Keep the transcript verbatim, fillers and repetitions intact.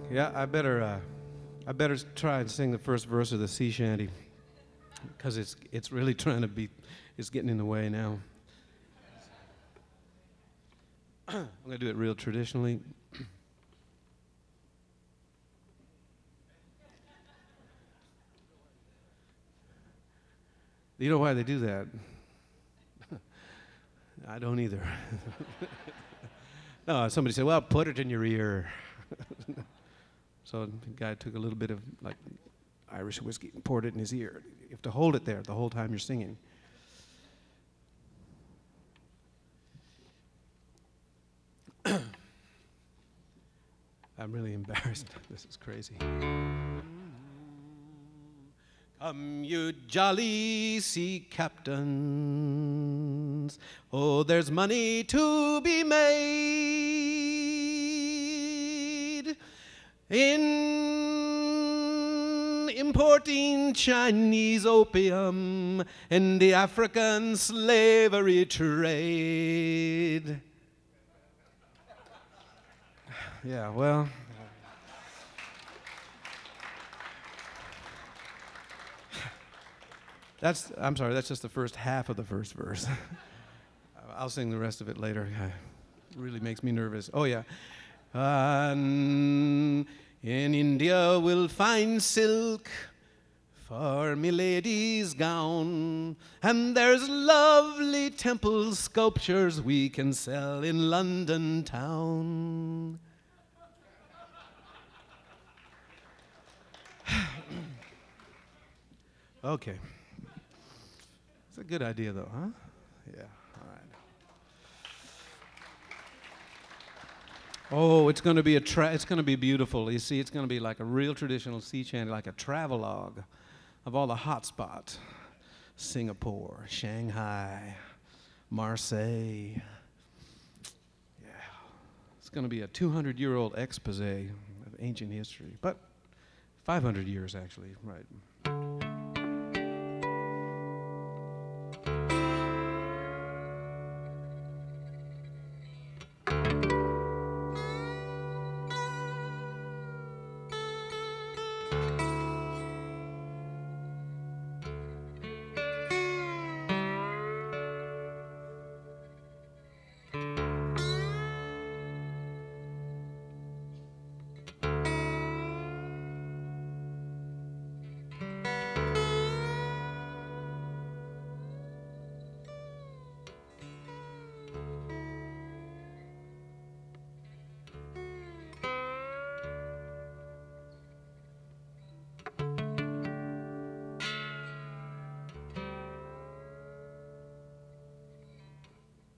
Yeah, I better, uh, I better try and sing the first verse of the sea shanty, because it's it's really trying to be, it's getting in the way now. I'm gonna do it real traditionally. You know why they do that? I don't either. No, somebody said, "Well, put it in your ear." So the guy took a little bit of like Irish whiskey and poured it in his ear. You have to hold it there the whole time you're singing. I'm really embarrassed. This is crazy. Come, you jolly sea captains. Oh, there's money to be made in importing Chinese opium and the African slavery trade. Yeah, well, that's, I'm sorry, that's just the first half of the first verse. I'll sing the rest of it later. It really makes me nervous. Oh, yeah. Um, in India we'll find silk for milady's gown, and there's lovely temple sculptures we can sell in London town. Okay. It's a good idea, though, huh? Yeah, all right. Oh, it's going to be a tra- it's going to be beautiful. You see, it's going to be like a real traditional sea shanty, like a travelogue of all the hot spots. Singapore, Shanghai, Marseille. Yeah. It's going to be a two hundred year old expose of ancient history, but five hundred years actually, right.